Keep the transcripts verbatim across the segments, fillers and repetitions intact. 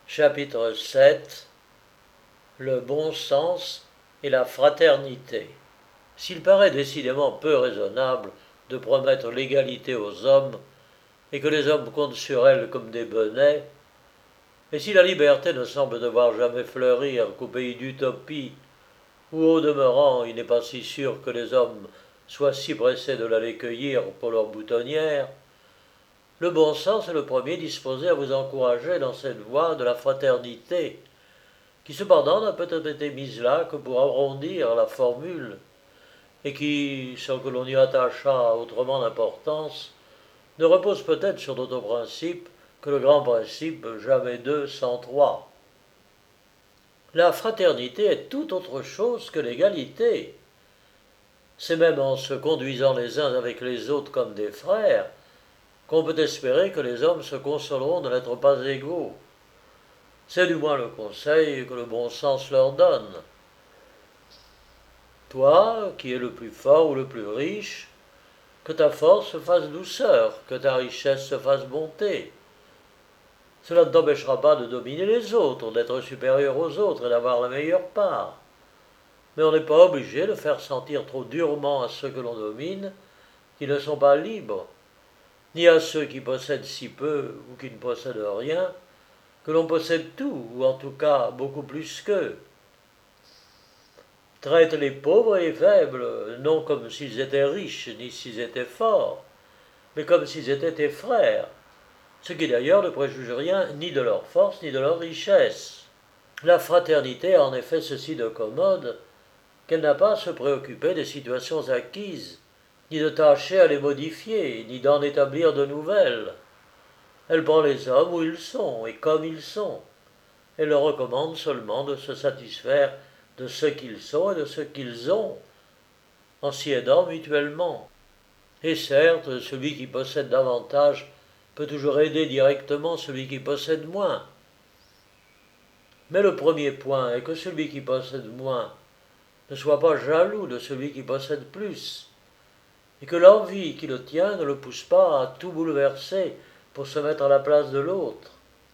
Chapitre sept. Le bon sens et la fraternité. S'il paraît décidément peu raisonnable de promettre l'égalité aux hommes, et que les hommes comptent sur elle comme des benets, et si la liberté ne semble devoir jamais fleurir qu'au pays d'utopie, où au demeurant il n'est pas si sûr que les hommes soient si pressés de l'aller cueillir pour leur boutonnière, le bon sens est le premier disposé à vous encourager dans cette voie de la fraternité, qui cependant n'a peut-être été mise là que pour arrondir la formule, et qui, sans que l'on y attachât autrement d'importance, ne repose peut-être sur d'autres principes que le grand principe jamais deux sans trois. La fraternité est tout autre chose que l'égalité. C'est même en se conduisant les uns avec les autres comme des frères qu'on peut espérer que les hommes se consoleront de n'être pas égaux. C'est du moins le conseil que le bon sens leur donne. Toi, qui es le plus fort ou le plus riche, que ta force se fasse douceur, que ta richesse se fasse bonté. Cela ne t'empêchera pas de dominer les autres, d'être supérieur aux autres et d'avoir la meilleure part. Mais on n'est pas obligé de faire sentir trop durement à ceux que l'on domine qu'ils ne sont pas libres, ni à ceux qui possèdent si peu ou qui ne possèdent rien, que l'on possède tout, ou en tout cas beaucoup plus qu'eux. Traite les pauvres et les faibles, non comme s'ils étaient riches, ni s'ils étaient forts, mais comme s'ils étaient tes frères, ce qui d'ailleurs ne préjuge rien ni de leur force ni de leur richesse. La fraternité a en effet ceci de commode, qu'elle n'a pas à se préoccuper des situations acquises, ni de tâcher à les modifier, ni d'en établir de nouvelles. Elle prend les hommes où ils sont, et comme ils sont. Elle leur recommande seulement de se satisfaire de ce qu'ils sont et de ce qu'ils ont, en s'y aidant mutuellement. Et certes, celui qui possède davantage peut toujours aider directement celui qui possède moins. Mais le premier point est que celui qui possède moins ne soit pas jaloux de celui qui possède plus, et que l'envie qui le tient ne le pousse pas à tout bouleverser pour se mettre à la place de l'autre.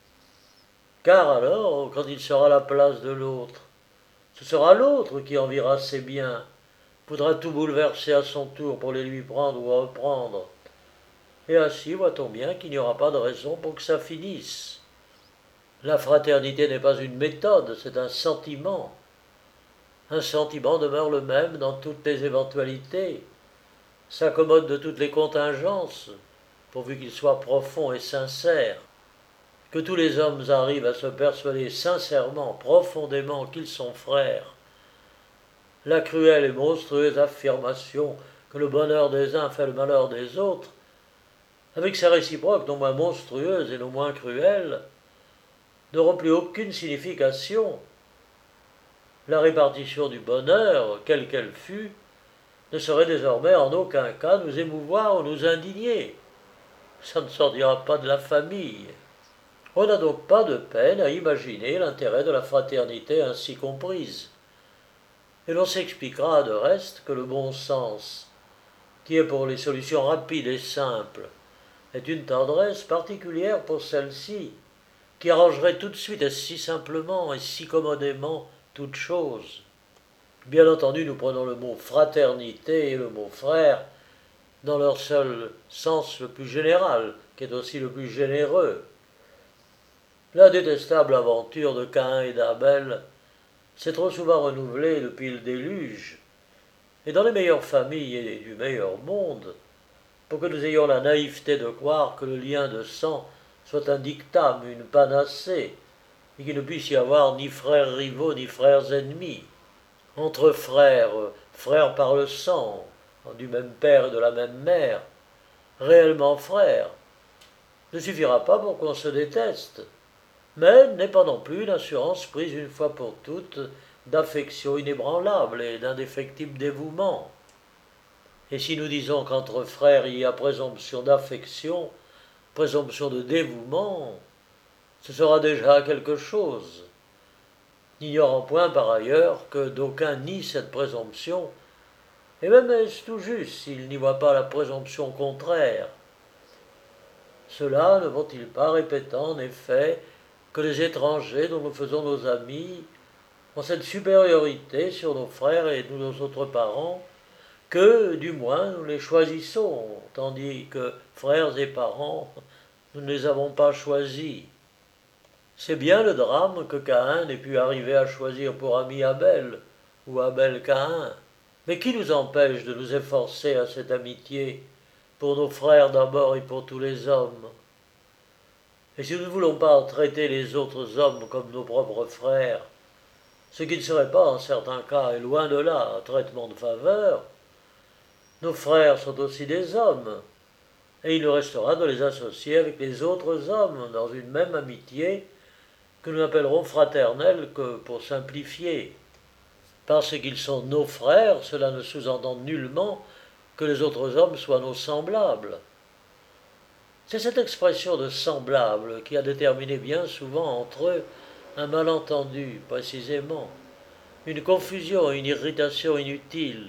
Car alors, quand il sera à la place de l'autre, ce sera l'autre qui enviera ses biens, voudra tout bouleverser à son tour pour les lui prendre ou reprendre. Et ainsi voit-on bien qu'il n'y aura pas de raison pour que ça finisse. La fraternité n'est pas une méthode, c'est un sentiment. Un sentiment demeure le même dans toutes les éventualités, s'accommode de toutes les contingences, pourvu qu'il soit profond et sincère. Que tous les hommes arrivent à se persuader sincèrement, profondément qu'ils sont frères. La cruelle et monstrueuse affirmation que le bonheur des uns fait le malheur des autres, avec sa réciproque non moins monstrueuse et non moins cruelle, n'auront plus aucune signification. La répartition du bonheur, quelle qu'elle fût, ne saurait désormais en aucun cas nous émouvoir ou nous indigner. Ça ne sortira pas de la famille. On n'a donc pas de peine à imaginer l'intérêt de la fraternité ainsi comprise. Et l'on s'expliquera de reste que le bon sens, qui est pour les solutions rapides et simples, est une tendresse particulière pour celle-ci, qui arrangerait tout de suite et si simplement et si commodément toute chose. Bien entendu, nous prenons le mot fraternité et le mot frère dans leur seul sens le plus général, qui est aussi le plus généreux. La détestable aventure de Caïn et d'Abel s'est trop souvent renouvelée depuis le déluge, et dans les meilleures familles et du meilleur monde, pour que nous ayons la naïveté de croire que le lien de sang soit un dictame, une panacée, et qu'il ne puisse y avoir ni frères rivaux ni frères ennemis. Entre frères, frères par le sang, du même père et de la même mère, réellement frères, ne suffira pas pour qu'on se déteste, mais n'est pas non plus une assurance prise une fois pour toutes d'affection inébranlable et d'indéfectible dévouement. Et si nous disons qu'entre frères il y a présomption d'affection, présomption de dévouement, ce sera déjà quelque chose, n'ignorant point par ailleurs que d'aucuns nient cette présomption, et même est-ce tout juste s'ils n'y voient pas la présomption contraire. Cela ne vont-ils pas répétant en effet que les étrangers dont nous faisons nos amis ont cette supériorité sur nos frères et nos autres parents, que, du moins, nous les choisissons, tandis que frères et parents, nous ne les avons pas choisis. C'est bien le drame que Caïn n'ait pu arriver à choisir pour ami Abel, ou Abel Caïn. Mais qui nous empêche de nous efforcer à cette amitié, pour nos frères d'abord et pour tous les hommes? Et si nous ne voulons pas traiter les autres hommes comme nos propres frères, ce qui ne serait pas en certains cas, et loin de là, un traitement de faveur, nos frères sont aussi des hommes, et il nous restera de les associer avec les autres hommes dans une même amitié que nous appellerons fraternelle que pour simplifier. Parce qu'ils sont nos frères, cela ne sous-entend nullement que les autres hommes soient nos semblables. C'est cette expression de semblable qui a déterminé bien souvent entre eux un malentendu, précisément, une confusion, une irritation inutile.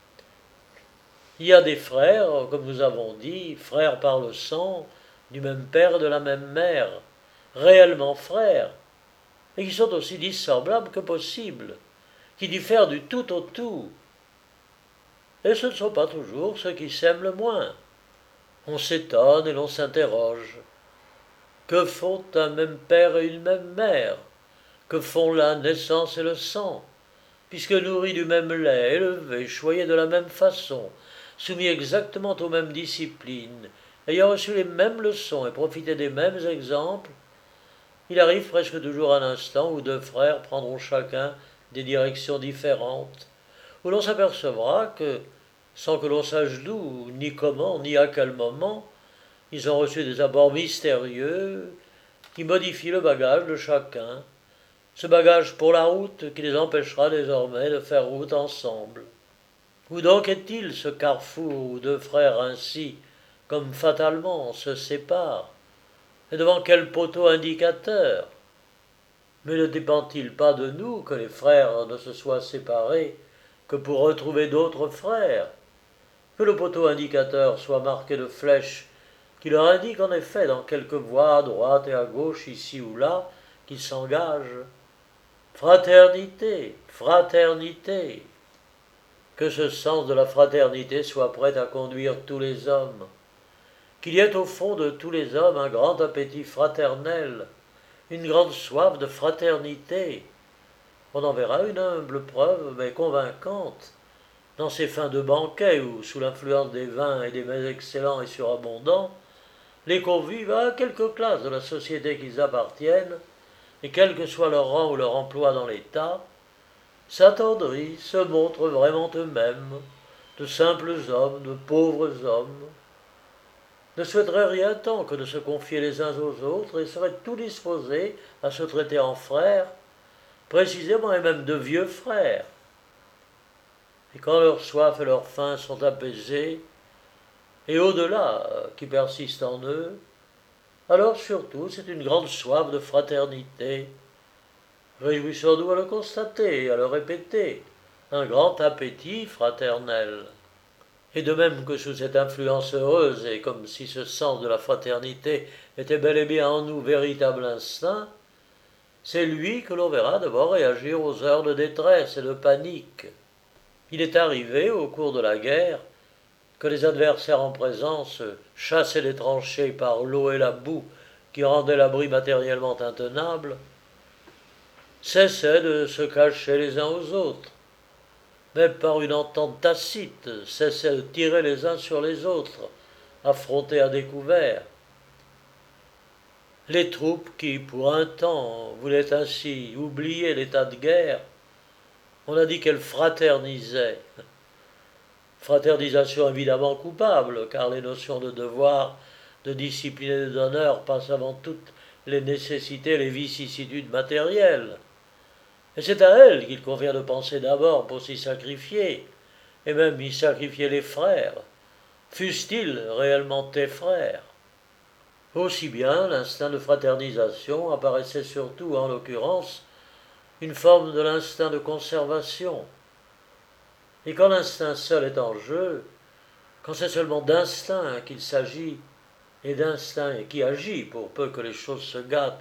Il y a des frères, comme nous avons dit, frères par le sang, du même père et de la même mère, réellement frères, et qui sont aussi dissemblables que possible, qui diffèrent du tout au tout. Et ce ne sont pas toujours ceux qui s'aiment le moins. On s'étonne et l'on s'interroge. Que font un même père et une même mère? Que font la naissance et le sang? Puisque nourris du même lait, élevés, choyés de la même façon, soumis exactement aux mêmes disciplines, ayant reçu les mêmes leçons et profité des mêmes exemples, il arrive presque toujours un instant où deux frères prendront chacun des directions différentes, où l'on s'apercevra que, sans que l'on sache d'où, ni comment, ni à quel moment, ils ont reçu des abords mystérieux qui modifient le bagage de chacun, ce bagage pour la route qui les empêchera désormais de faire route ensemble. Où donc est-il ce carrefour où deux frères ainsi, comme fatalement, se séparent? Et devant quel poteau indicateur? Mais ne dépend-il pas de nous que les frères ne se soient séparés que pour retrouver d'autres frères? Que le poteau indicateur soit marqué de flèches qui leur indiquent en effet dans quelque voie à droite et à gauche, ici ou là, qu'ils s'engagent. Fraternité, fraternité. Que ce sens de la fraternité soit prêt à conduire tous les hommes. Qu'il y ait au fond de tous les hommes un grand appétit fraternel, une grande soif de fraternité. On en verra une humble preuve, mais convaincante, dans ces fins de banquets où, sous l'influence des vins et des mets excellents et surabondants, les convives, à quelque classe de la société qu'ils appartiennent, et quel que soit leur rang ou leur emploi dans l'État, s'attendrissent, se montrent vraiment eux-mêmes, de simples hommes, de pauvres hommes, ne souhaiteraient rien tant que de se confier les uns aux autres et seraient tout disposés à se traiter en frères, précisément et même de vieux frères. Et quand leur soif et leur faim sont apaisés, et au-delà qui persiste en eux, alors surtout c'est une grande soif de fraternité. Réjouissons-nous à le constater et à le répéter, un grand appétit fraternel. Et de même que sous cette influence heureuse, et comme si ce sens de la fraternité était bel et bien en nous véritable instinct, c'est lui que l'on verra d'abord réagir aux heures de détresse et de panique. Il est arrivé, au cours de la guerre, que les adversaires en présence, chassés des tranchées par l'eau et la boue qui rendaient l'abri matériellement intenable, cessaient de se cacher les uns aux autres, mais par une entente tacite, cessaient de tirer les uns sur les autres, affrontés à découvert. Les troupes qui, pour un temps, voulaient ainsi oublier l'état de guerre, on a dit qu'elles fraternisaient. Fraternisation évidemment coupable, car les notions de devoir, de discipline et d'honneur passent avant toutes les nécessités, les vicissitudes matérielles. Et c'est à elles qu'il convient de penser d'abord pour s'y sacrifier, et même y sacrifier les frères, fussent-ils réellement tes frères. Aussi bien, l'instinct de fraternisation apparaissait surtout, en l'occurrence, une forme de l'instinct de conservation. Et quand l'instinct seul est en jeu, quand c'est seulement d'instinct qu'il s'agit, et d'instinct qui agit pour peu que les choses se gâtent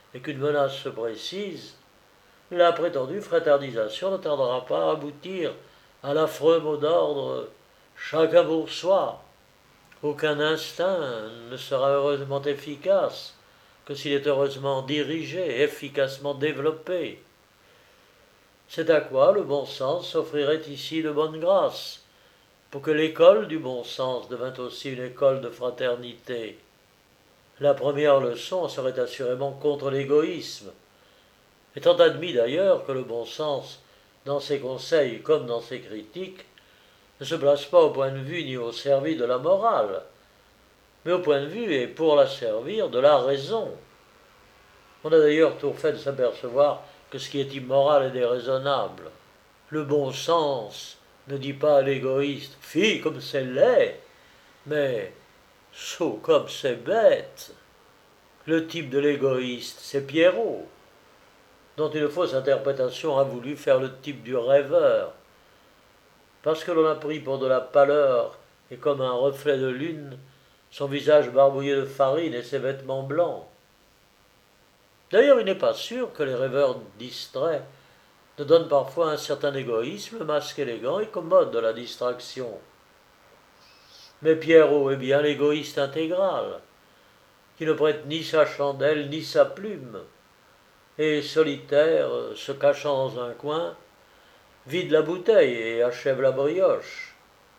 et qu'une menace se précise, la prétendue fraternisation ne tardera pas à aboutir à l'affreux mot d'ordre « chacun pour soi ». Aucun instinct ne sera heureusement efficace que s'il est heureusement dirigé, efficacement développé. C'est à quoi le bon sens s'offrirait ici de bonne grâce, pour que l'école du bon sens devint aussi une école de fraternité. La première leçon serait assurément contre l'égoïsme, étant admis d'ailleurs que le bon sens, dans ses conseils comme dans ses critiques, ne se place pas au point de vue ni au service de la morale, mais au point de vue et pour la servir de la raison. On a d'ailleurs tout fait de s'apercevoir que ce qui est immoral est déraisonnable. Le bon sens ne dit pas à l'égoïste « fi, comme c'est laid », mais « sot comme c'est bête ». Le type de l'égoïste, c'est Pierrot, dont une fausse interprétation a voulu faire le type du rêveur. Parce que l'on a pris pour de la pâleur et comme un reflet de lune, son visage barbouillé de farine et ses vêtements blancs. D'ailleurs, il n'est pas sûr que les rêveurs distraits ne donnent parfois un certain égoïsme, masque élégant et commode de la distraction. Mais Pierrot est bien l'égoïste intégral, qui ne prête ni sa chandelle ni sa plume, et solitaire, se cachant dans un coin, vide la bouteille et achève la brioche.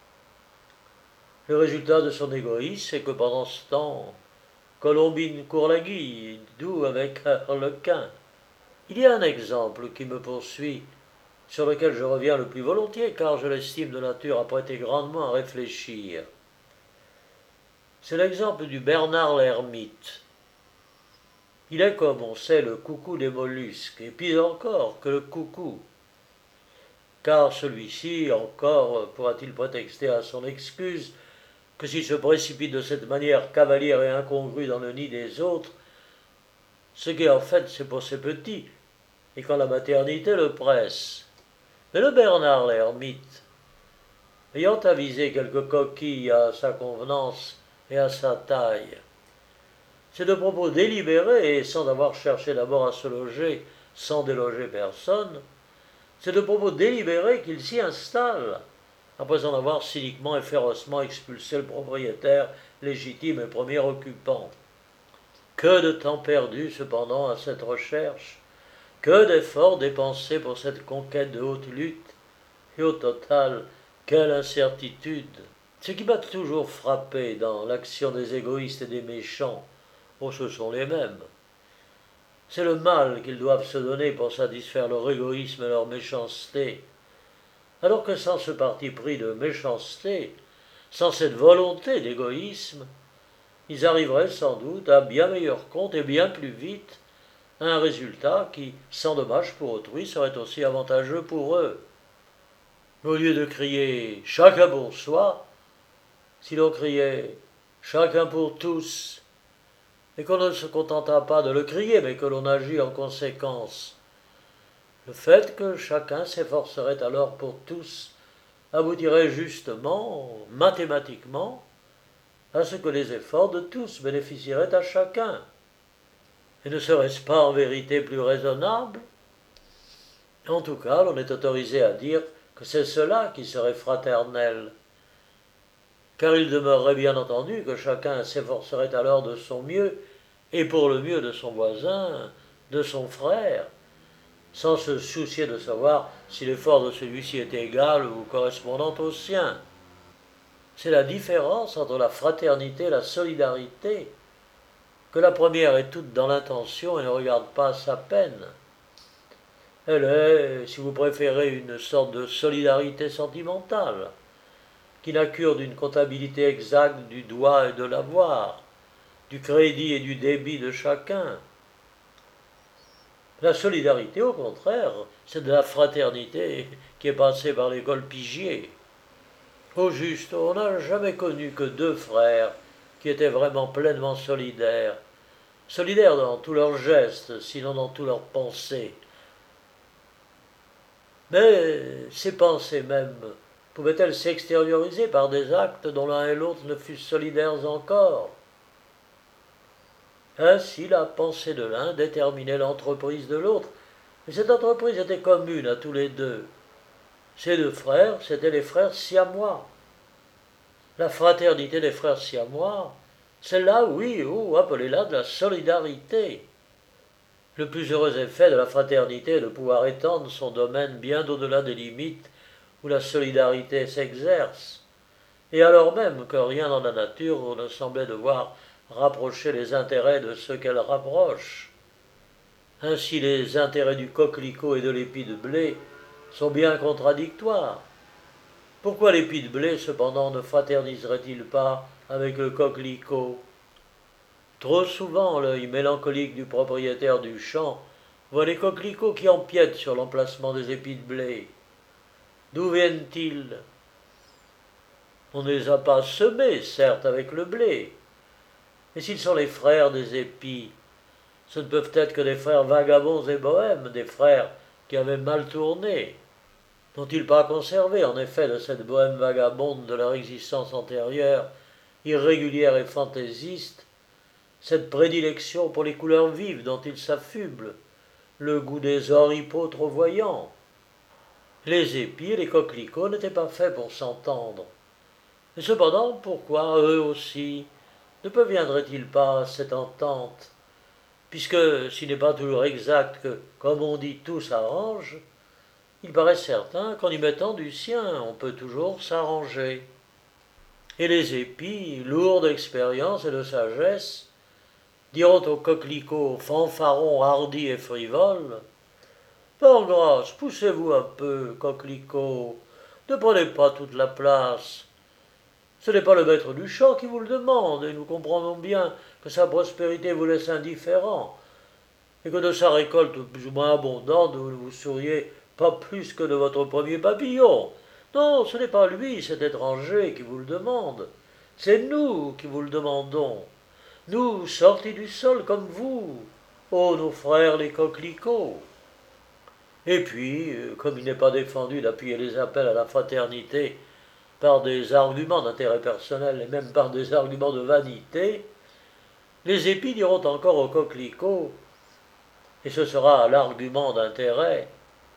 Le résultat de son égoïsme, c'est que pendant ce temps, Colombine court la guille, d'où avec Harlequin. Il y a un exemple qui me poursuit, sur lequel je reviens le plus volontiers, car je l'estime de nature à prêter grandement à réfléchir. C'est l'exemple du Bernard l'ermite. Il est, comme on sait, le coucou des mollusques, et pis encore que le coucou. Car celui-ci, encore, pourra-t-il prétexter à son excuse que s'il se précipite de cette manière cavalière et incongrue dans le nid des autres, ce qui en fait c'est pour ses petits, et quand la maternité le presse. Mais le Bernard l'ermite, ayant avisé quelques coquilles à sa convenance et à sa taille, c'est de propos délibérés et sans avoir cherché d'abord à se loger, sans déloger personne, c'est de propos délibérés qu'il s'y installe, après en avoir cyniquement et férocement expulsé le propriétaire légitime et premier occupant. Que de temps perdu cependant à cette recherche, que d'efforts dépensés pour cette conquête de haute lutte, et au total, quelle incertitude. Ce qui m'a toujours frappé dans l'action des égoïstes et des méchants, oh ce sont les mêmes, c'est le mal qu'ils doivent se donner pour satisfaire leur égoïsme et leur méchanceté, alors que sans ce parti pris de méchanceté, sans cette volonté d'égoïsme, ils arriveraient sans doute à bien meilleur compte et bien plus vite à un résultat qui, sans dommage pour autrui, serait aussi avantageux pour eux. Au lieu de crier « chacun pour soi », si l'on criait « chacun pour tous », et qu'on ne se contenta pas de le crier, mais que l'on agit en conséquence, le fait que chacun s'efforcerait alors pour tous aboutirait justement, mathématiquement, à ce que les efforts de tous bénéficieraient à chacun. Et ne serait-ce pas en vérité plus raisonnable? En tout cas, l'on est autorisé à dire que c'est cela qui serait fraternel, car il demeurerait bien entendu que chacun s'efforcerait alors de son mieux, et pour le mieux de son voisin, de son frère, sans se soucier de savoir si l'effort de celui-ci est égal ou correspondant au sien. C'est la différence entre la fraternité et la solidarité, que la première est toute dans l'intention et ne regarde pas sa peine. Elle est, si vous préférez, une sorte de solidarité sentimentale, qui n'a cure d'une comptabilité exacte du doit et de l'avoir, du crédit et du débit de chacun. La solidarité, au contraire, c'est de la fraternité qui est passée par l'école Pigier. Au juste, on n'a jamais connu que deux frères qui étaient vraiment pleinement solidaires, solidaires dans tous leurs gestes, sinon dans tous leurs pensées. Mais ces pensées même pouvaient-elles s'extérioriser par des actes dont l'un et l'autre ne fussent solidaires encore? Ainsi la pensée de l'un déterminait l'entreprise de l'autre, mais cette entreprise était commune à tous les deux. Ces deux frères, c'étaient les frères siamois. La fraternité des frères siamois, celle-là, oui, oh, appelez-la de la solidarité. Le plus heureux effet de la fraternité est de pouvoir étendre son domaine bien au-delà des limites où la solidarité s'exerce, et alors même que rien dans la nature ne semblait devoir rapprocher les intérêts de ceux qu'elle rapproche. Ainsi les intérêts du coquelicot et de l'épi de blé sont bien contradictoires. Pourquoi l'épi de blé, cependant, ne fraterniserait-il pas avec le coquelicot? Trop souvent, l'œil mélancolique du propriétaire du champ voit les coquelicots qui empiètent sur l'emplacement des épis de blé. D'où viennent-ils? On ne les a pas semés, certes, avec le blé, mais s'ils sont les frères des épis, ce ne peuvent être que des frères vagabonds et bohèmes, des frères qui avaient mal tourné. N'ont-ils pas conservé, en effet, de cette bohème vagabonde de leur existence antérieure, irrégulière et fantaisiste, cette prédilection pour les couleurs vives dont ils s'affublent, le goût des oripeaux trop voyants? Les épis et les coquelicots n'étaient pas faits pour s'entendre. Et cependant, pourquoi, eux aussi, ne parviendraient-ils pas à cette entente? Puisque, s'il n'est pas toujours exact que, comme on dit, tout s'arrange, il paraît certain qu'en y mettant du sien, on peut toujours s'arranger. Et les épis, lourds d'expérience et de sagesse, diront aux coquelicots fanfarons, hardis et frivoles: par grâce, poussez-vous un peu, coquelicots, ne prenez pas toute la place. Ce n'est pas le maître du champ qui vous le demande, et nous comprenons bien que sa prospérité vous laisse indifférent, et que de sa récolte plus ou moins abondante, vous ne vous souriez pas plus que de votre premier papillon. Non, ce n'est pas lui, cet étranger, qui vous le demande. C'est nous qui vous le demandons. Nous, sortis du sol comme vous, ô nos frères les coquelicots. Et puis, comme il n'est pas défendu d'appuyer les appels à la fraternité par des arguments d'intérêt personnel et même par des arguments de vanité, les épis diront encore aux coquelicots, et ce sera l'argument d'intérêt: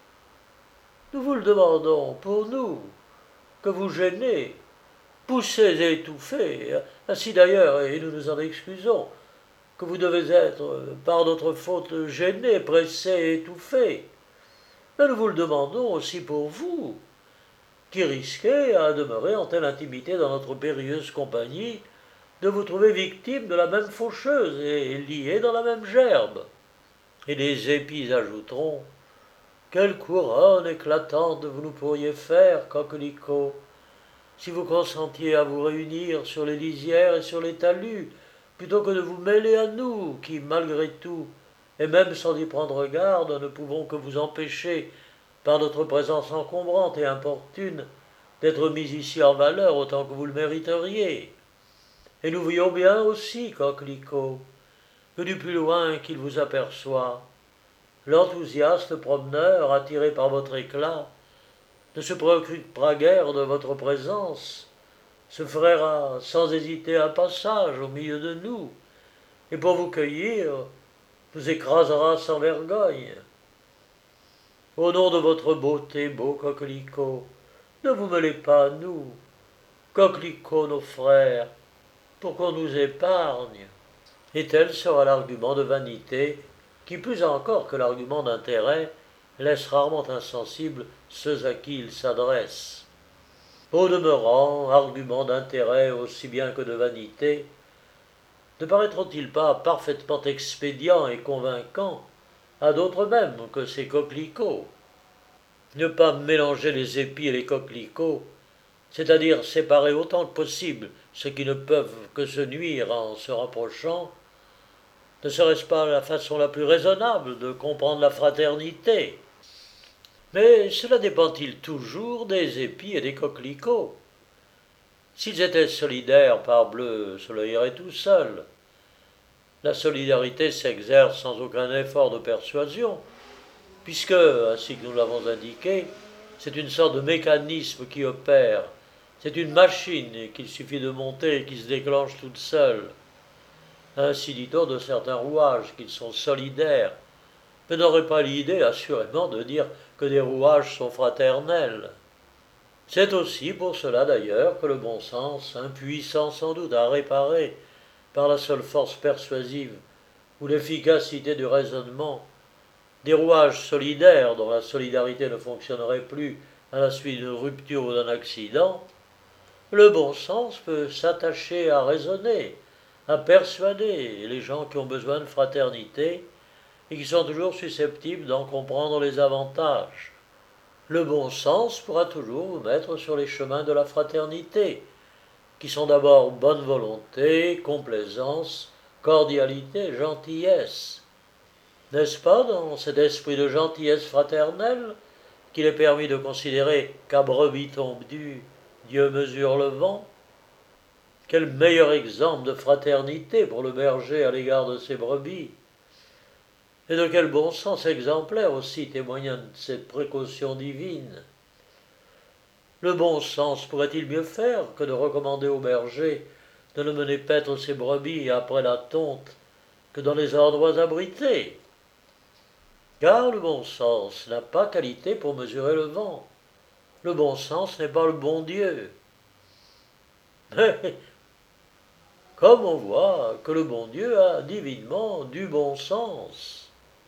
nous vous le demandons pour nous, que vous gênez, poussez et étouffez, ainsi d'ailleurs, et nous nous en excusons, que vous devez être, par notre faute, gêné, pressé et étouffé. Mais nous vous le demandons aussi pour vous, qui risquez, à demeurer en telle intimité dans notre périlleuse compagnie, de vous trouver victime de la même faucheuse et lié dans la même gerbe. Et les épis ajouteront: quelle couronne éclatante vous nous pourriez faire, coquelicots, si vous consentiez à vous réunir sur les lisières et sur les talus, plutôt que de vous mêler à nous, qui, malgré tout, et même sans y prendre garde, ne pouvons que vous empêcher, par notre présence encombrante et importune, d'être mis ici en valeur autant que vous le mériteriez. Et nous voyons bien aussi, coquelicots, que du plus loin qu'il vous aperçoit, l'enthousiaste promeneur, attiré par votre éclat, ne se préoccupera guère de votre présence, se frayera sans hésiter un passage au milieu de nous, et pour vous cueillir, vous écrasera sans vergogne. Au nom de votre beauté, beau coquelicot, ne vous mêlez pas à nous, coquelicots nos frères, pour qu'on nous épargne. Et tel sera l'argument de vanité qui, plus encore que l'argument d'intérêt, laisse rarement insensibles ceux à qui il s'adresse. Au demeurant, argument d'intérêt aussi bien que de vanité, ne paraîtront-ils pas parfaitement expédients et convaincants à d'autres mêmes que ces coquelicots? Ne pas mélanger les épis et les coquelicots, c'est-à-dire séparer autant que possible ceux qui ne peuvent que se nuire en se rapprochant, ne serait-ce pas la façon la plus raisonnable de comprendre la fraternité? Mais cela dépend-il toujours des épis et des coquelicots? S'ils étaient solidaires, parbleu, cela irait tout seul. La solidarité s'exerce sans aucun effort de persuasion, puisque, ainsi que nous l'avons indiqué, c'est une sorte de mécanisme qui opère, c'est une machine qu'il suffit de monter et qui se déclenche toute seule. Ainsi dit-on de certains rouages, qu'ils sont solidaires, mais n'aurait pas l'idée, assurément, de dire que des rouages sont fraternels. C'est aussi pour cela d'ailleurs que le bon sens, impuissant sans doute à réparer par la seule force persuasive ou l'efficacité du raisonnement, des rouages solidaires dont la solidarité ne fonctionnerait plus à la suite d'une rupture ou d'un accident, le bon sens peut s'attacher à raisonner, à persuader les gens qui ont besoin de fraternité et qui sont toujours susceptibles d'en comprendre les avantages. Le bon sens pourra toujours vous mettre sur les chemins de la fraternité, qui sont d'abord bonne volonté, complaisance, cordialité, gentillesse. N'est-ce pas dans cet esprit de gentillesse fraternelle qu'il est permis de considérer qu'à brebis tondue, Dieu mesure le vent? Quel meilleur exemple de fraternité pour le berger à l'égard de ses brebis! Et de quel bon sens exemplaire aussi témoignant de cette précaution divine! Le bon sens pourrait-il mieux faire que de recommander au berger de ne mener paître ses brebis après la tonte que dans les endroits abrités? Car le bon sens n'a pas qualité pour mesurer le vent. Le bon sens n'est pas le bon Dieu. Mais comme on voit que le bon Dieu a divinement du bon sens.